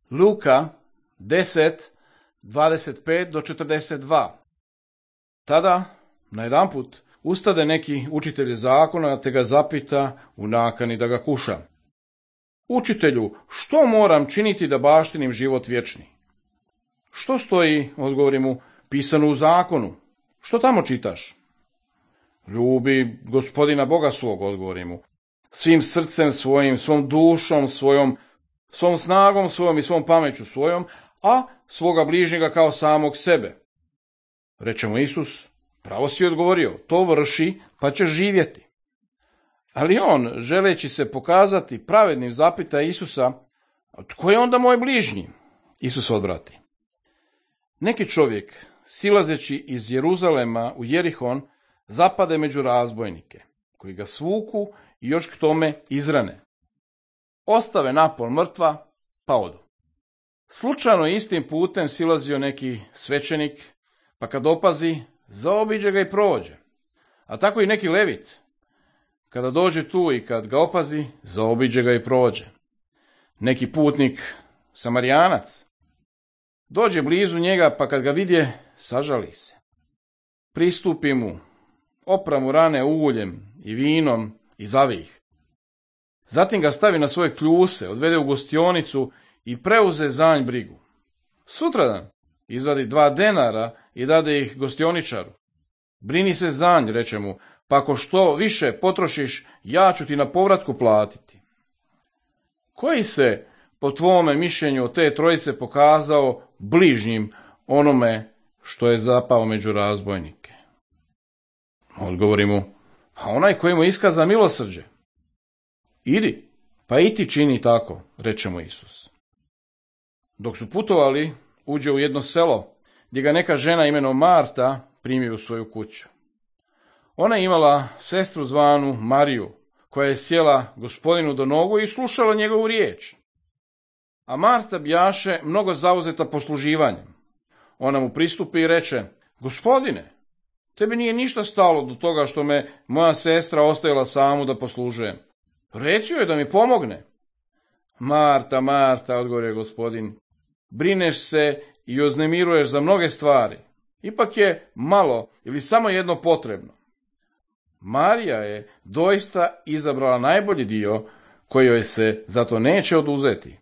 Luka 10:25-42. Tada, najedanput, ustade neki učitelj zakona te ga zapita u nakani da ga kuša. Učitelju, što moram činiti da baštinim život vječni? Što stoji, odgovori mu, pisano u zakonu? Što tamo čitaš? Ljubi Gospodina Boga svog, odgovori mu, svim srcem svojim, svom dušom svojom, svom snagom svojom i svom pameću svojom, a svoga bližnjega kao samog sebe. Reče mu Isus, pravo si odgovorio, to vrši pa ćeš živjeti. Ali on, želeći se pokazati pravednim, zapita Isusa, tko je onda moj bližnji? Isus odvrati. Neki čovjek, silazeći iz Jeruzalema u Jerihon, zapade među razbojnike, koji ga svuku i još k tome izrane. Ostave napol mrtva, pa odu. Slučajno istim putem silazio neki svećenik, pa kad opazi, zaobiđe ga i prođe. A tako i neki levit. Kada dođe tu i kad ga opazi, zaobiđe ga i prođe. Neki putnik, Samarijanac, dođe blizu njega, pa kad ga vidje, sažali se. Pristupi mu, opra mu rane uljem i vinom i zavi ih. Zatim ga stavi na svoje kljuse, odvede u gostionicu i preuze za nj brigu. Sutradan izvadi 2 denara i dade ih gostioničaru. Brini se za nj, reče mu, pa ako što više potrošiš, ja ću ti na povratku platiti. Koji se, po tvome mišljenju, od te trojice pokazao bližnjim onome što je zapao među razbojnike? Odgovori mu, a onaj koji mu iskaza milosrđe. Idi, pa i ti čini tako, reče mu Isus. Dok su putovali, uđe u jedno selo, gdje ga neka žena imenom Marta primi u svoju kuću. Ona je imala sestru zvanu Mariju, koja je sjela Gospodinu do nogu i slušala njegovu riječ. A Marta bjaše mnogo zauzeta posluživanjem. Ona mu pristupi i reče, Gospodine, tebi nije ništa stalo do toga što me moja sestra ostavila samu da poslužujem. Reci joj da mi pomogne. Marta, Marta, odgovorio Gospodin, brineš se i uznemiruješ za mnoge stvari. Ipak je malo ili samo jedno potrebno. Marija je doista izabrala najbolji dio koji joj se zato neće oduzeti.